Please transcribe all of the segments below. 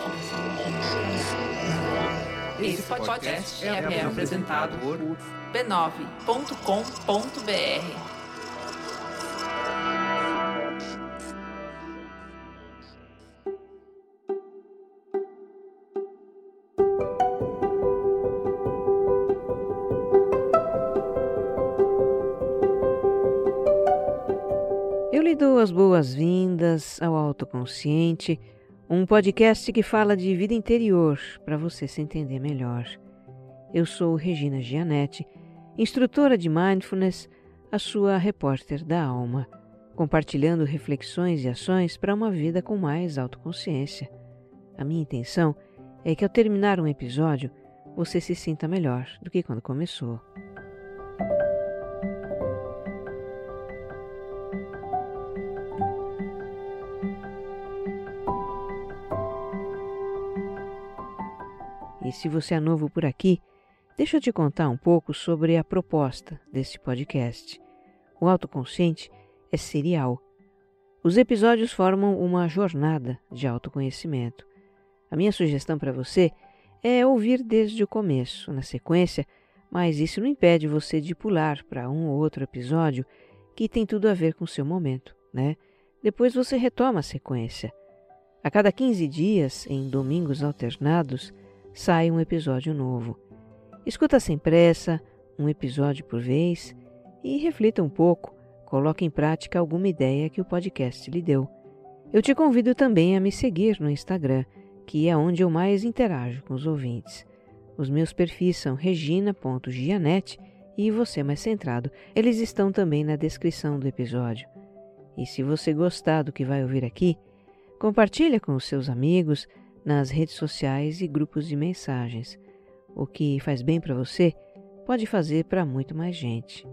Esse podcast é apresentado por b9.com.br. Eu lhe dou as boas-vindas ao Autoconsciente, um podcast que fala de vida interior para você se entender melhor. Eu sou Regina Gianetti, instrutora de Mindfulness, a sua repórter da alma, compartilhando reflexões e ações para uma vida com mais autoconsciência. A minha intenção é que ao terminar um episódio, você se sinta melhor do que quando começou. E se você é novo por aqui, deixa eu te contar um pouco sobre a proposta desse podcast. O Autoconsciente é serial. Os episódios formam uma jornada de autoconhecimento. A minha sugestão para você é ouvir desde o começo, na sequência, mas isso não impede você de pular para um ou outro episódio que tem tudo a ver com o seu momento, né? Depois você retoma a sequência. A cada 15 dias, em domingos alternados, sai um episódio novo. Escuta sem pressa, um episódio por vez, e reflita um pouco, coloque em prática alguma ideia que o podcast lhe deu. Eu te convido também a me seguir no Instagram, que é onde eu mais interajo com os ouvintes. Os meus perfis são regina.gianetti e Você Mais Centrado. Eles estão também na descrição do episódio. E se você gostar do que vai ouvir aqui, compartilha com os seus amigos, nas redes sociais e grupos de mensagens. O que faz bem para você pode fazer para muito mais gente.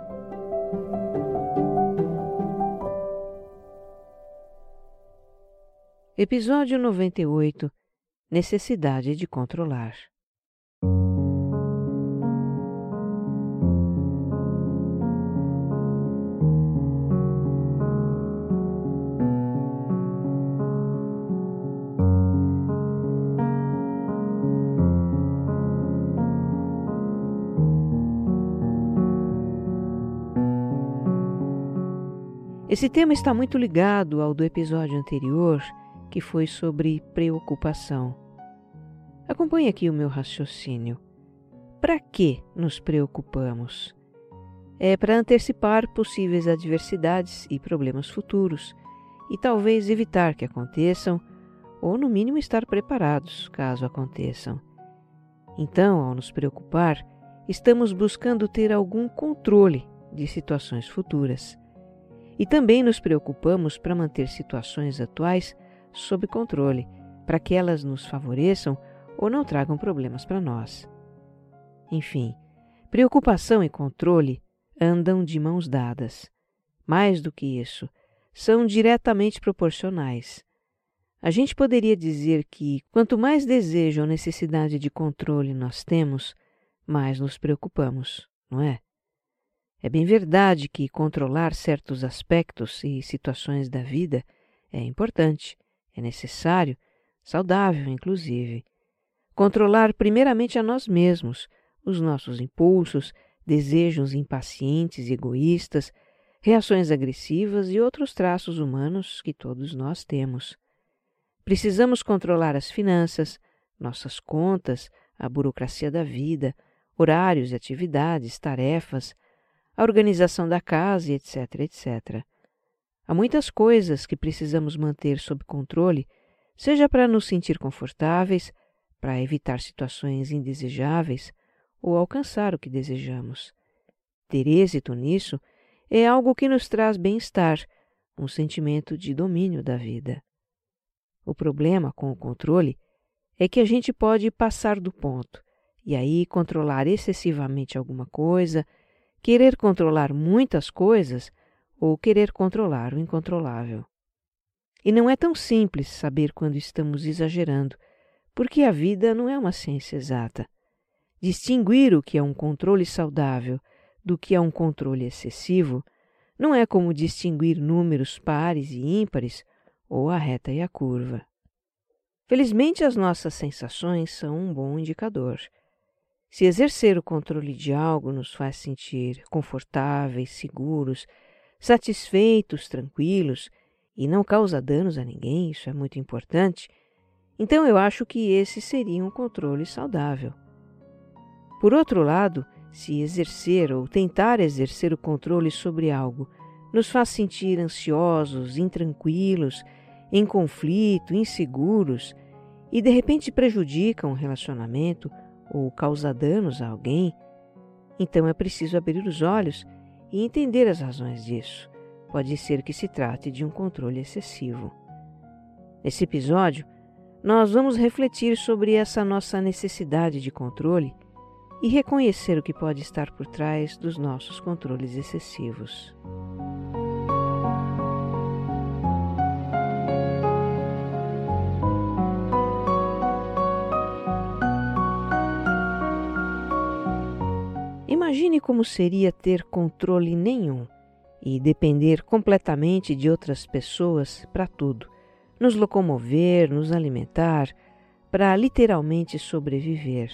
Episódio 98. Necessidade de controlar. Esse tema está muito ligado ao do episódio anterior, que foi sobre preocupação. Acompanhe aqui o meu raciocínio. Para que nos preocupamos? É para antecipar possíveis adversidades e problemas futuros, e talvez evitar que aconteçam, ou no mínimo estar preparados caso aconteçam. Então, ao nos preocupar, estamos buscando ter algum controle de situações futuras. E também nos preocupamos para manter situações atuais sob controle, para que elas nos favoreçam ou não tragam problemas para nós. Enfim, preocupação e controle andam de mãos dadas. Mais do que isso, são diretamente proporcionais. A gente poderia dizer que quanto mais desejo ou necessidade de controle nós temos, mais nos preocupamos, não é? É bem verdade que controlar certos aspectos e situações da vida é importante, é necessário, saudável inclusive. Controlar primeiramente a nós mesmos, os nossos impulsos, desejos impacientes e egoístas, reações agressivas e outros traços humanos que todos nós temos. Precisamos controlar as finanças, nossas contas, a burocracia da vida, horários e atividades, tarefas, a organização da casa, etc, etc. Há muitas coisas que precisamos manter sob controle, seja para nos sentir confortáveis, para evitar situações indesejáveis ou alcançar o que desejamos. Ter êxito nisso é algo que nos traz bem-estar, um sentimento de domínio da vida. O problema com o controle é que a gente pode passar do ponto e aí controlar excessivamente alguma coisa, querer controlar muitas coisas ou querer controlar o incontrolável. E não é tão simples saber quando estamos exagerando, porque a vida não é uma ciência exata. Distinguir o que é um controle saudável do que é um controle excessivo não é como distinguir números pares e ímpares ou a reta e a curva. Felizmente, as nossas sensações são um bom indicador. Se exercer o controle de algo nos faz sentir confortáveis, seguros, satisfeitos, tranquilos e não causa danos a ninguém, isso é muito importante, então eu acho que esse seria um controle saudável. Por outro lado, se exercer ou tentar exercer o controle sobre algo nos faz sentir ansiosos, intranquilos, em conflito, inseguros e de repente prejudica um relacionamento ou causa danos a alguém, então é preciso abrir os olhos e entender as razões disso. Pode ser que se trate de um controle excessivo. Nesse episódio, nós vamos refletir sobre essa nossa necessidade de controle e reconhecer o que pode estar por trás dos nossos controles excessivos. Imagine como seria ter controle nenhum e depender completamente de outras pessoas para tudo, nos locomover, nos alimentar, para literalmente sobreviver.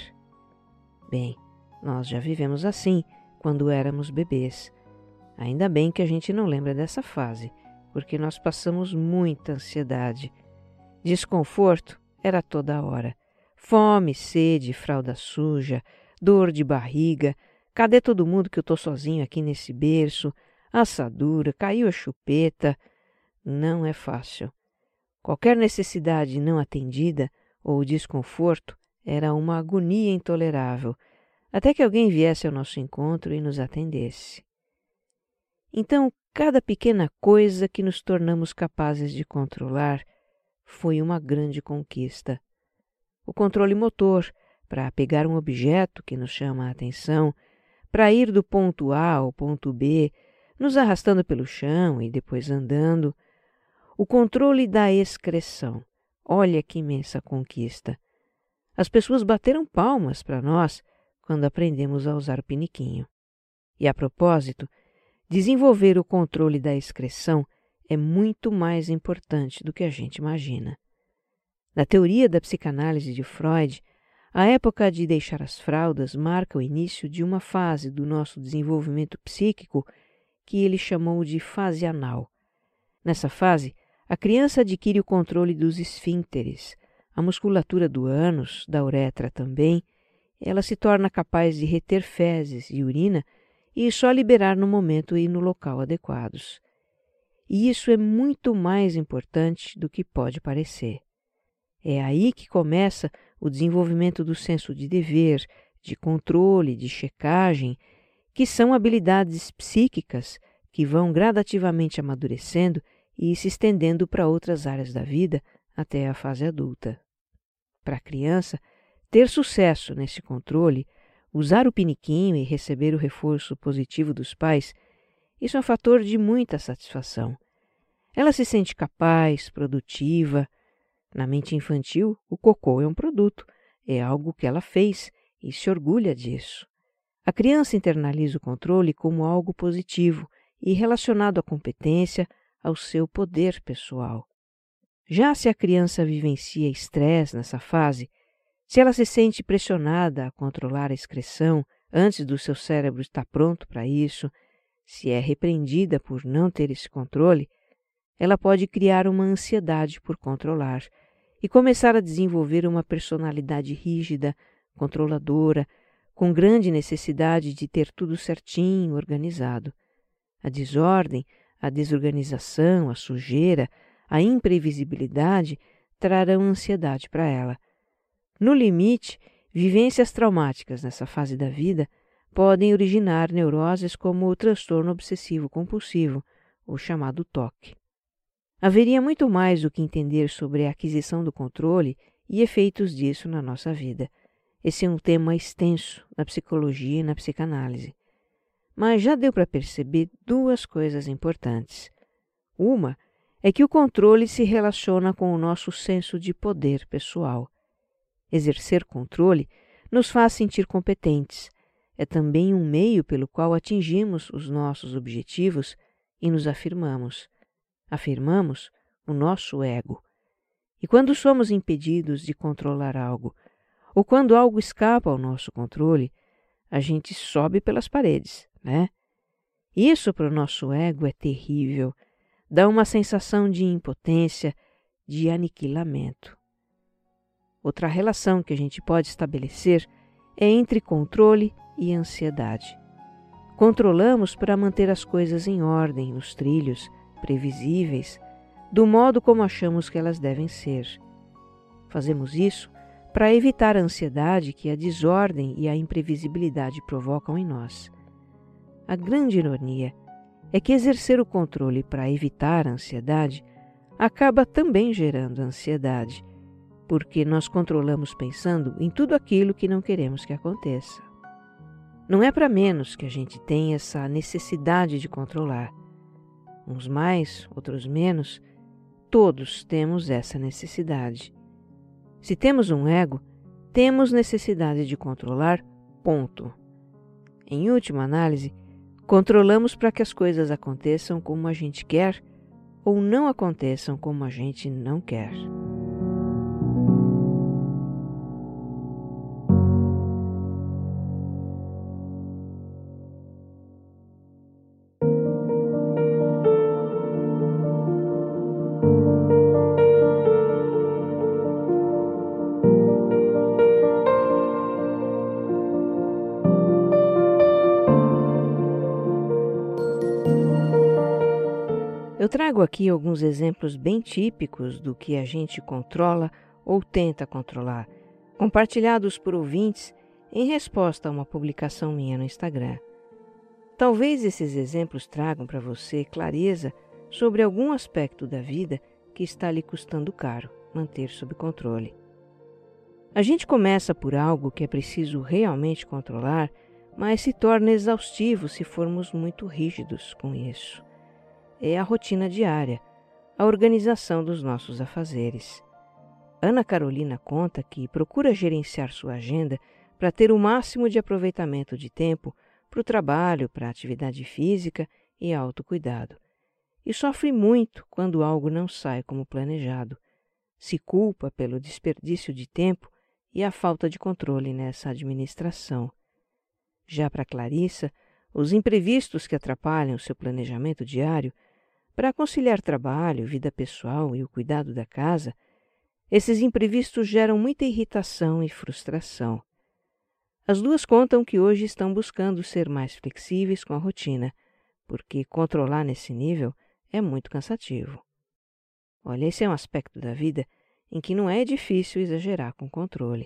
Bem, nós já vivemos assim quando éramos bebês. Ainda bem que a gente não lembra dessa fase, porque nós passamos muita ansiedade. Desconforto era toda hora. Fome, sede, fralda suja, dor de barriga. Cadê todo mundo que eu estou sozinho aqui nesse berço? Assadura, caiu a chupeta. Não é fácil. Qualquer necessidade não atendida ou desconforto era uma agonia intolerável, até que alguém viesse ao nosso encontro e nos atendesse. Então, cada pequena coisa que nos tornamos capazes de controlar foi uma grande conquista. O controle motor, para pegar um objeto que nos chama a atenção, para ir do ponto A ao ponto B, nos arrastando pelo chão e depois andando. O controle da excreção. Olha que imensa conquista. As pessoas bateram palmas para nós quando aprendemos a usar o piniquinho. E a propósito, desenvolver o controle da excreção é muito mais importante do que a gente imagina. Na teoria da psicanálise de Freud, a época de deixar as fraldas marca o início de uma fase do nosso desenvolvimento psíquico que ele chamou de fase anal. Nessa fase, a criança adquire o controle dos esfíncteres, a musculatura do ânus, da uretra também. Ela se torna capaz de reter fezes e urina e só liberar no momento e no local adequados. E isso é muito mais importante do que pode parecer. É aí que começa o desenvolvimento do senso de dever, de controle, de checagem, que são habilidades psíquicas que vão gradativamente amadurecendo e se estendendo para outras áreas da vida até a fase adulta. Para a criança, ter sucesso nesse controle, usar o piniquinho e receber o reforço positivo dos pais, isso é um fator de muita satisfação. Ela se sente capaz, produtiva. Na mente infantil, o cocô é um produto, é algo que ela fez e se orgulha disso. A criança internaliza o controle como algo positivo e relacionado à competência, ao seu poder pessoal. Já se a criança vivencia estresse nessa fase, se ela se sente pressionada a controlar a excreção antes do seu cérebro estar pronto para isso, se é repreendida por não ter esse controle, ela pode criar uma ansiedade por controlar e começar a desenvolver uma personalidade rígida, controladora, com grande necessidade de ter tudo certinho, organizado. A desordem, a desorganização, a sujeira, a imprevisibilidade trarão ansiedade para ela. No limite, vivências traumáticas nessa fase da vida podem originar neuroses como o transtorno obsessivo-compulsivo, o chamado TOC. Haveria muito mais do que entender sobre a aquisição do controle e efeitos disso na nossa vida. Esse é um tema extenso na psicologia e na psicanálise. Mas já deu para perceber duas coisas importantes. Uma é que o controle se relaciona com o nosso senso de poder pessoal. Exercer controle nos faz sentir competentes. É também um meio pelo qual atingimos os nossos objetivos e nos afirmamos. Afirmamos o nosso ego. E quando somos impedidos de controlar algo, ou quando algo escapa ao nosso controle, a gente sobe pelas paredes, né? Isso para o nosso ego é terrível, dá uma sensação de impotência, de aniquilamento. Outra relação que a gente pode estabelecer é entre controle e ansiedade. Controlamos para manter as coisas em ordem, nos trilhos, previsíveis, do modo como achamos que elas devem ser. Fazemos isso para evitar a ansiedade que a desordem e a imprevisibilidade provocam em nós. A grande ironia é que exercer o controle para evitar a ansiedade acaba também gerando ansiedade, porque nós controlamos pensando em tudo aquilo que não queremos que aconteça. Não é para menos que a gente tem essa necessidade de controlar. Uns mais, outros menos, todos temos essa necessidade. Se temos um ego, temos necessidade de controlar, ponto. Em última análise, controlamos para que as coisas aconteçam como a gente quer ou não aconteçam como a gente não quer. Eu trago aqui alguns exemplos bem típicos do que a gente controla ou tenta controlar, compartilhados por ouvintes em resposta a uma publicação minha no Instagram. Talvez esses exemplos tragam para você clareza sobre algum aspecto da vida que está lhe custando caro manter sob controle. A gente começa por algo que é preciso realmente controlar, mas se torna exaustivo se formos muito rígidos com isso. É a rotina diária, a organização dos nossos afazeres. Ana Carolina conta que procura gerenciar sua agenda para ter o máximo de aproveitamento de tempo para o trabalho, para a atividade física e autocuidado. E sofre muito quando algo não sai como planejado. Se culpa pelo desperdício de tempo e a falta de controle nessa administração. Já para Clarissa, os imprevistos que atrapalham seu planejamento diário, para conciliar trabalho, vida pessoal e o cuidado da casa, esses imprevistos geram muita irritação e frustração. As duas contam que hoje estão buscando ser mais flexíveis com a rotina, porque controlar nesse nível é muito cansativo. Olha, esse é um aspecto da vida em que não é difícil exagerar com controle.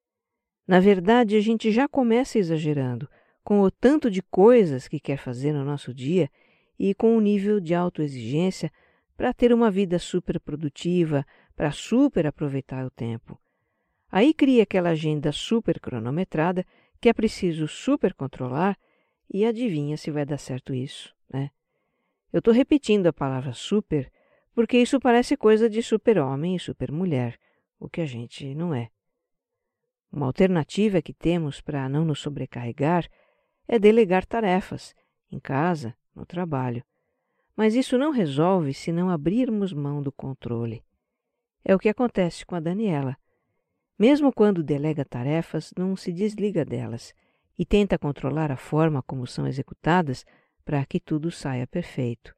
Na verdade, a gente já começa exagerando com o tanto de coisas que quer fazer no nosso dia e com um nível de autoexigência para ter uma vida super produtiva, para super aproveitar o tempo. Aí cria aquela agenda super cronometrada que é preciso super controlar e adivinha se vai dar certo isso, né? Eu estou repetindo a palavra super porque isso parece coisa de super-homem e super-mulher, o que a gente não é. Uma alternativa que temos para não nos sobrecarregar é delegar tarefas, em casa, no trabalho. Mas isso não resolve se não abrirmos mão do controle. É o que acontece com a Daniela. Mesmo quando delega tarefas, não se desliga delas e tenta controlar a forma como são executadas para que tudo saia perfeito.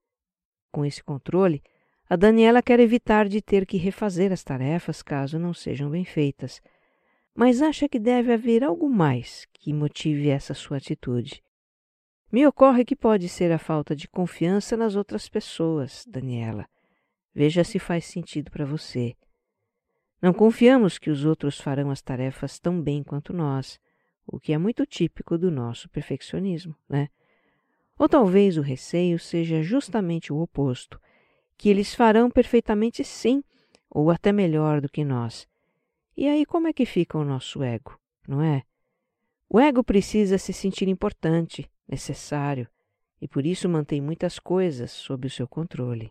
Com esse controle, a Daniela quer evitar de ter que refazer as tarefas caso não sejam bem feitas, mas acha que deve haver algo mais que motive essa sua atitude. Me ocorre que pode ser a falta de confiança nas outras pessoas, Daniela. Veja se faz sentido para você. Não confiamos que os outros farão as tarefas tão bem quanto nós, o que é muito típico do nosso perfeccionismo, né? Ou talvez o receio seja justamente o oposto, que eles farão perfeitamente sim, ou até melhor do que nós. E aí como é que fica o nosso ego, não é? O ego precisa se sentir importante, necessário, e por isso mantém muitas coisas sob o seu controle.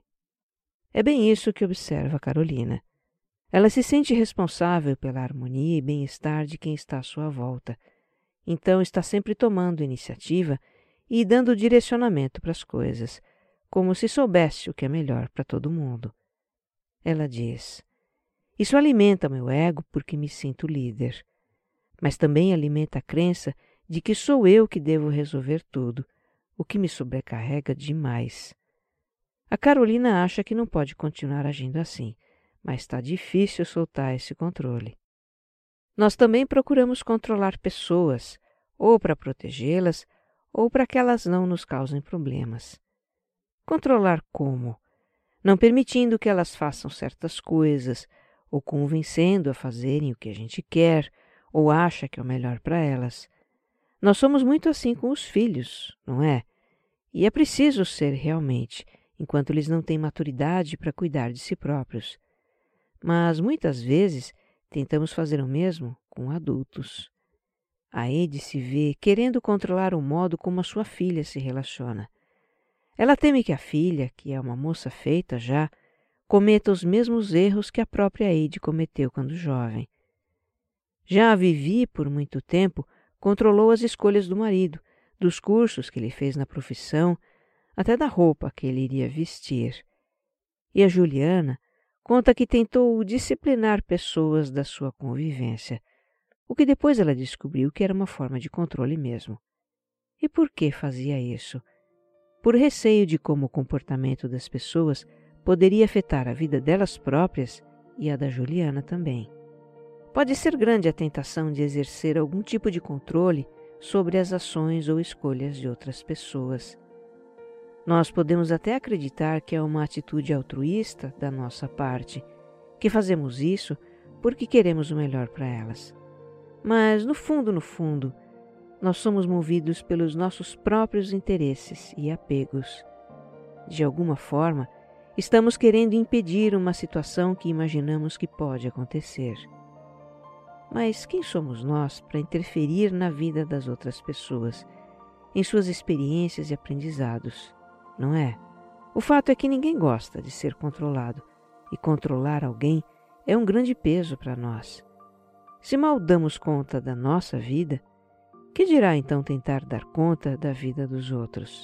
É bem isso que observa Carolina. Ela se sente responsável pela harmonia e bem-estar de quem está à sua volta, então está sempre tomando iniciativa e dando direcionamento para as coisas, como se soubesse o que é melhor para todo mundo. Ela diz: Isso alimenta meu ego porque me sinto líder, mas também alimenta a crença de que sou eu que devo resolver tudo, o que me sobrecarrega demais. A Carolina acha que não pode continuar agindo assim, mas está difícil soltar esse controle. Nós também procuramos controlar pessoas, ou para protegê-las, ou para que elas não nos causem problemas. Controlar como? Não permitindo que elas façam certas coisas, ou convencendo a fazerem o que a gente quer, ou acha que é o melhor para elas. Nós somos muito assim com os filhos, não é? E é preciso ser realmente, enquanto eles não têm maturidade para cuidar de si próprios. Mas muitas vezes tentamos fazer o mesmo com adultos. A Ed se vê querendo controlar o modo como a sua filha se relaciona. Ela teme que a filha, que é uma moça feita já, cometa os mesmos erros que a própria Ed cometeu quando jovem. Já a Vivi, por muito tempo, controlou as escolhas do marido, dos cursos que ele fez na profissão, até da roupa que ele iria vestir. E a Juliana conta que tentou disciplinar pessoas da sua convivência, o que depois ela descobriu que era uma forma de controle mesmo. E por que fazia isso? Por receio de como o comportamento das pessoas poderia afetar a vida delas próprias e a da Juliana também. Pode ser grande a tentação de exercer algum tipo de controle sobre as ações ou escolhas de outras pessoas. Nós podemos até acreditar que é uma atitude altruísta da nossa parte, que fazemos isso porque queremos o melhor para elas. Mas, no fundo, nós somos movidos pelos nossos próprios interesses e apegos. De alguma forma, estamos querendo impedir uma situação que imaginamos que pode acontecer. Mas quem somos nós para interferir na vida das outras pessoas, em suas experiências e aprendizados, não é? O fato é que ninguém gosta de ser controlado, e controlar alguém é um grande peso para nós. Se mal damos conta da nossa vida, que dirá então tentar dar conta da vida dos outros?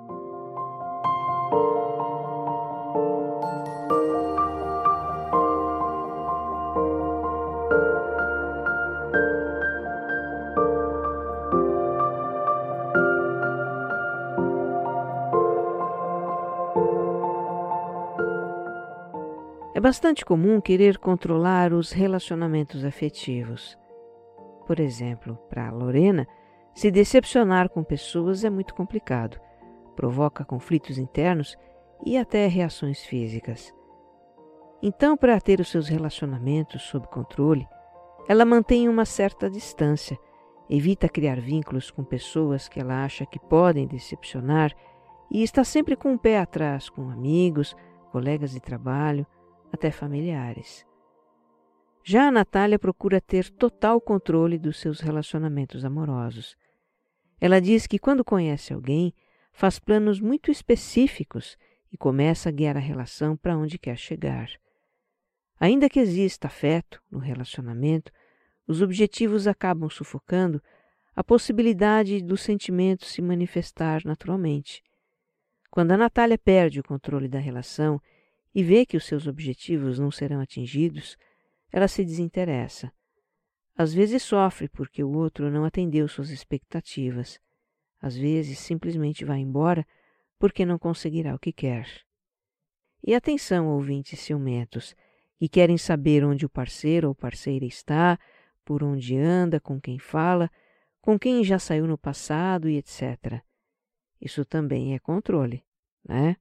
É bastante comum querer controlar os relacionamentos afetivos. Por exemplo, para Lorena, se decepcionar com pessoas é muito complicado, provoca conflitos internos e até reações físicas. Então, para ter os seus relacionamentos sob controle, ela mantém uma certa distância, evita criar vínculos com pessoas que ela acha que podem decepcionar e está sempre com o pé atrás com amigos, colegas de trabalho, até familiares. Já a Natália procura ter total controle dos seus relacionamentos amorosos. Ela diz que quando conhece alguém, faz planos muito específicos e começa a guiar a relação para onde quer chegar. Ainda que exista afeto no relacionamento, os objetivos acabam sufocando a possibilidade do sentimento se manifestar naturalmente. Quando a Natália perde o controle da relação e vê que os seus objetivos não serão atingidos, ela se desinteressa. Às vezes sofre porque o outro não atendeu suas expectativas. Às vezes simplesmente vai embora porque não conseguirá o que quer. E atenção, ouvintes ciumentos, que querem saber onde o parceiro ou parceira está, por onde anda, com quem fala, com quem já saiu no passado e etc. Isso também é controle, né?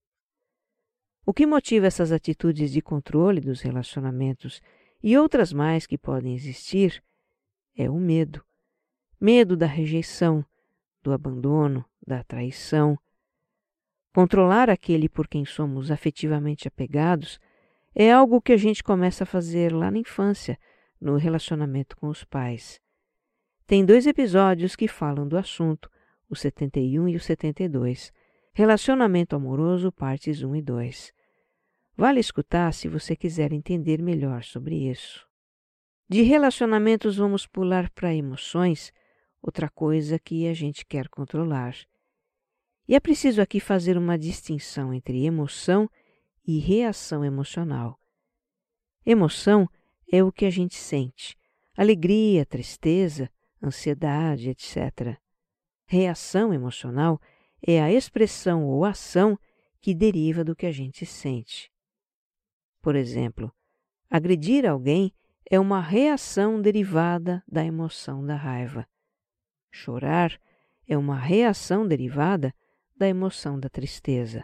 O que motiva essas atitudes de controle dos relacionamentos e outras mais que podem existir é o medo. Medo da rejeição, do abandono, da traição. Controlar aquele por quem somos afetivamente apegados é algo que a gente começa a fazer lá na infância, no relacionamento com os pais. Tem 2 episódios que falam do assunto, o 71 e o 72, Relacionamento Amoroso, partes 1 e 2. Vale escutar se você quiser entender melhor sobre isso. De relacionamentos vamos pular para emoções, outra coisa que a gente quer controlar. E é preciso aqui fazer uma distinção entre emoção e reação emocional. Emoção é o que a gente sente, alegria, tristeza, ansiedade, etc. Reação emocional é a expressão ou ação que deriva do que a gente sente. Por exemplo, agredir alguém é uma reação derivada da emoção da raiva. Chorar é uma reação derivada da emoção da tristeza.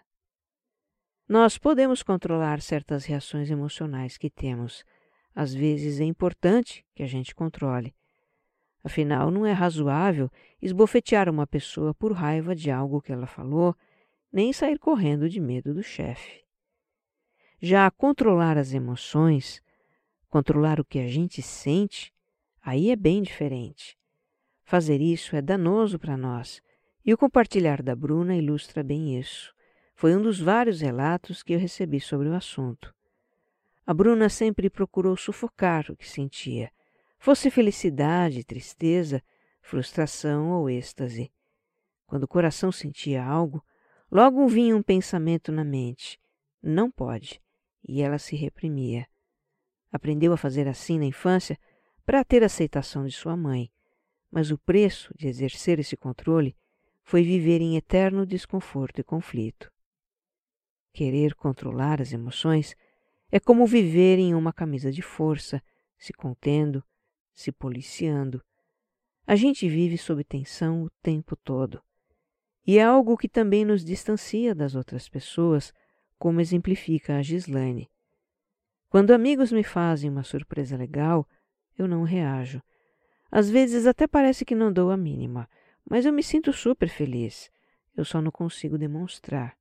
Nós podemos controlar certas reações emocionais que temos. Às vezes é importante que a gente controle. Afinal, não é razoável esbofetear uma pessoa por raiva de algo que ela falou, nem sair correndo de medo do chefe. Já controlar as emoções, controlar o que a gente sente, aí é bem diferente. Fazer isso é danoso para nós, e o compartilhar da Bruna ilustra bem isso. Foi um dos vários relatos que eu recebi sobre o assunto. A Bruna sempre procurou sufocar o que sentia, fosse felicidade, tristeza, frustração ou êxtase. Quando o coração sentia algo, logo vinha um pensamento na mente: não pode, e ela se reprimia. Aprendeu a fazer assim na infância para ter a aceitação de sua mãe, mas o preço de exercer esse controle foi viver em eterno desconforto e conflito. Querer controlar as emoções é como viver em uma camisa de força, se contendo, se policiando. A gente vive sob tensão o tempo todo. E é algo que também nos distancia das outras pessoas, como exemplifica a Gislaine. Quando amigos me fazem uma surpresa legal, eu não reajo. Às vezes até parece que não dou a mínima, mas eu me sinto super feliz. Eu só não consigo demonstrar.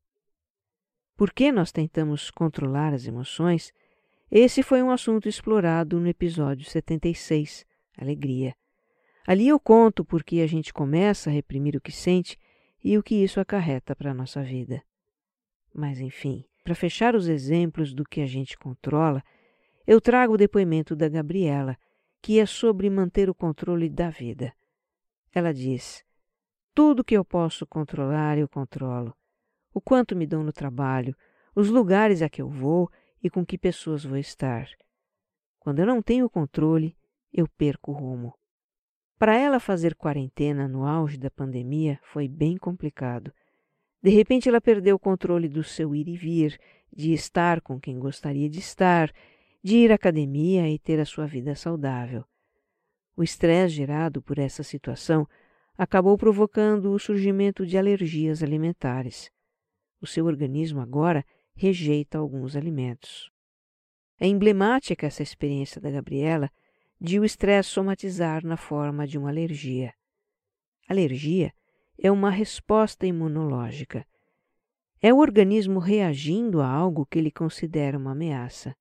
Por que nós tentamos controlar as emoções? Esse foi um assunto explorado no episódio 76, Alegria. Ali eu conto por que a gente começa a reprimir o que sente e o que isso acarreta para a nossa vida. Mas, enfim, para fechar os exemplos do que a gente controla, eu trago o depoimento da Gabriela, que é sobre manter o controle da vida. Ela diz: tudo que eu posso controlar, eu controlo. O quanto me dão no trabalho, os lugares a que eu vou e com que pessoas vou estar. Quando eu não tenho controle, eu perco o rumo. Para ela, fazer quarentena no auge da pandemia foi bem complicado. De repente ela perdeu o controle do seu ir e vir, de estar com quem gostaria de estar, de ir à academia e ter a sua vida saudável. O estresse gerado por essa situação acabou provocando o surgimento de alergias alimentares. O seu organismo agora rejeita alguns alimentos. É emblemática essa experiência da Gabriela de o estresse somatizar na forma de uma alergia. Alergia é uma resposta imunológica. É o organismo reagindo a algo que ele considera uma ameaça.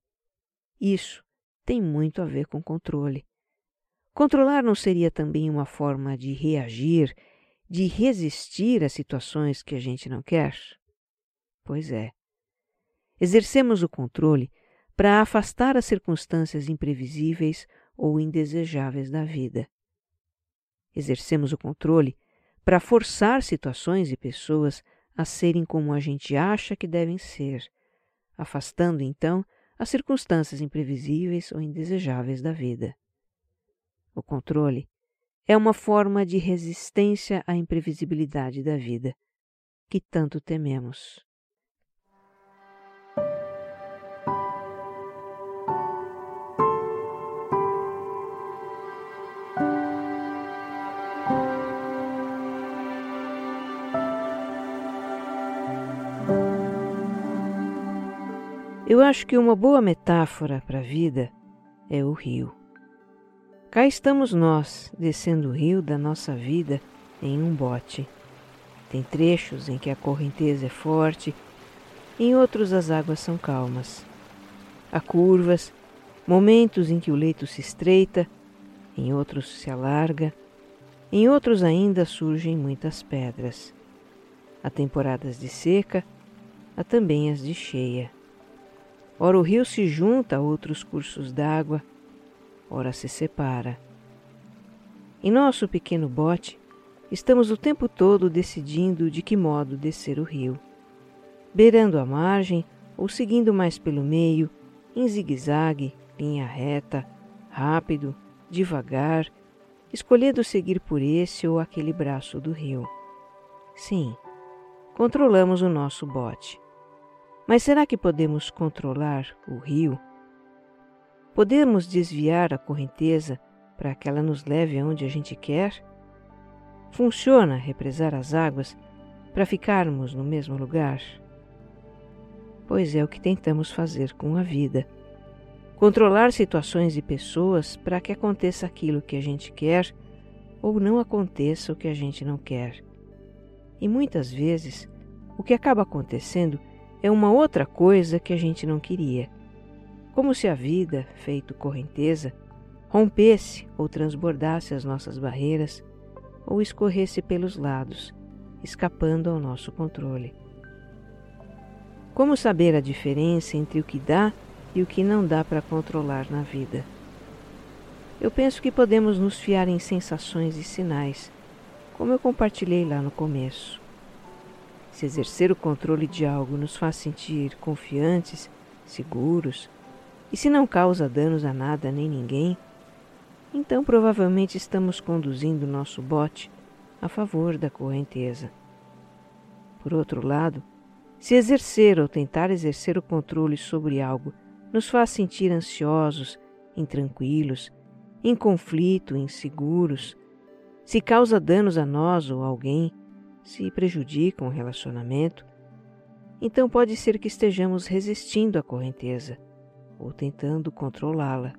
Isso tem muito a ver com controle. Controlar não seria também uma forma de reagir, de resistir a situações que a gente não quer? Pois é. Exercemos o controle para afastar as circunstâncias imprevisíveis ou indesejáveis da vida. Exercemos o controle para forçar situações e pessoas a serem como a gente acha que devem ser, afastando então as circunstâncias imprevisíveis ou indesejáveis da vida. O controle é uma forma de resistência à imprevisibilidade da vida, que tanto tememos. Eu acho que uma boa metáfora para a vida é o rio. Cá estamos nós, descendo o rio da nossa vida em um bote. Tem trechos em que a correnteza é forte, em outros as águas são calmas. Há curvas, momentos em que o leito se estreita, em outros se alarga, em outros ainda surgem muitas pedras. Há temporadas de seca, há também as de cheia. Ora o rio se junta a outros cursos d'água, ora se separa. Em nosso pequeno bote, estamos o tempo todo decidindo de que modo descer o rio. Beirando a margem ou seguindo mais pelo meio, em zigue-zague, linha reta, rápido, devagar, escolhendo seguir por esse ou aquele braço do rio. Sim, controlamos o nosso bote. Mas será que podemos controlar o rio? Podemos desviar a correnteza para que ela nos leve aonde a gente quer? Funciona represar as águas para ficarmos no mesmo lugar? Pois é o que tentamos fazer com a vida. Controlar situações e pessoas para que aconteça aquilo que a gente quer ou não aconteça o que a gente não quer. E muitas vezes, o que acaba acontecendo é uma outra coisa que a gente não queria. Como se a vida, feito correnteza, rompesse ou transbordasse as nossas barreiras ou escorresse pelos lados, escapando ao nosso controle. Como saber a diferença entre o que dá e o que não dá para controlar na vida? Eu penso que podemos nos fiar em sensações e sinais, como eu compartilhei lá no começo. Se exercer o controle de algo nos faz sentir confiantes, seguros, e se não causa danos a nada nem ninguém, então provavelmente estamos conduzindo nosso bote a favor da correnteza. Por outro lado, se exercer ou tentar exercer o controle sobre algo nos faz sentir ansiosos, intranquilos, em conflito, inseguros, se causa danos a nós ou a alguém, se prejudica um relacionamento, então pode ser que estejamos resistindo à correnteza ou tentando controlá-la.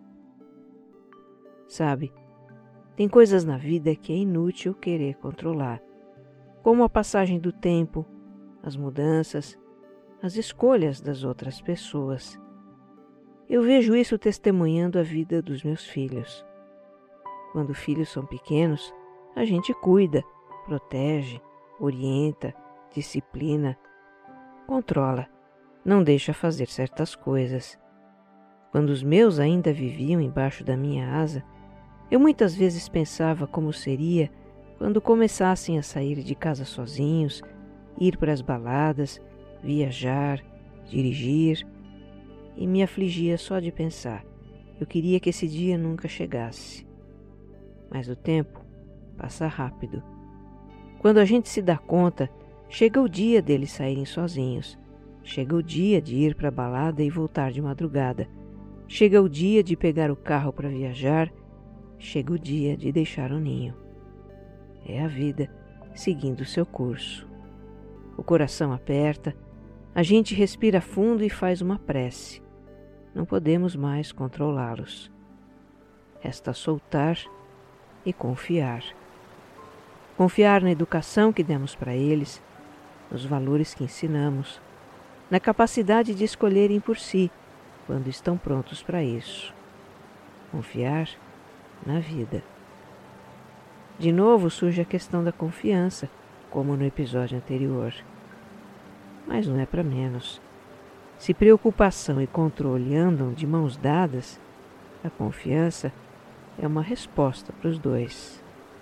Sabe, tem coisas na vida que é inútil querer controlar, como a passagem do tempo, as mudanças, as escolhas das outras pessoas. Eu vejo isso testemunhando a vida dos meus filhos. Quando filhos são pequenos, a gente cuida, protege, orienta, disciplina, controla, não deixa fazer certas coisas. Quando os meus ainda viviam embaixo da minha asa, eu muitas vezes pensava como seria quando começassem a sair de casa sozinhos, ir para as baladas, viajar, dirigir, e me afligia só de pensar. Eu queria que esse dia nunca chegasse. Mas o tempo passa rápido. Quando a gente se dá conta, chega o dia deles saírem sozinhos. Chega o dia de ir para a balada e voltar de madrugada. Chega o dia de pegar o carro para viajar. Chega o dia de deixar o ninho. É a vida seguindo o seu curso. O coração aperta, a gente respira fundo e faz uma prece. Não podemos mais controlá-los. Resta soltar e confiar. Confiar na educação que demos para eles, nos valores que ensinamos, na capacidade de escolherem por si quando estão prontos para isso. Confiar na vida. De novo surge a questão da confiança, como no episódio anterior. Mas não é para menos. Se preocupação e controle andam de mãos dadas, a confiança é uma resposta para os dois.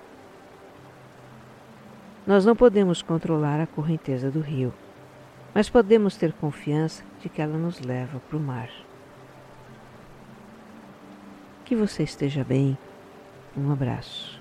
Nós não podemos controlar a correnteza do rio, mas podemos ter confiança de que ela nos leva para o mar. Que você esteja bem. Um abraço.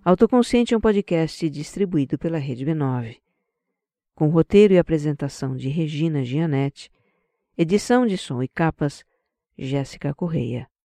Autoconsciente é um podcast distribuído pela Rede B9, com roteiro e apresentação de Regina Gianetti, edição de som e capas, Jéssica Correia.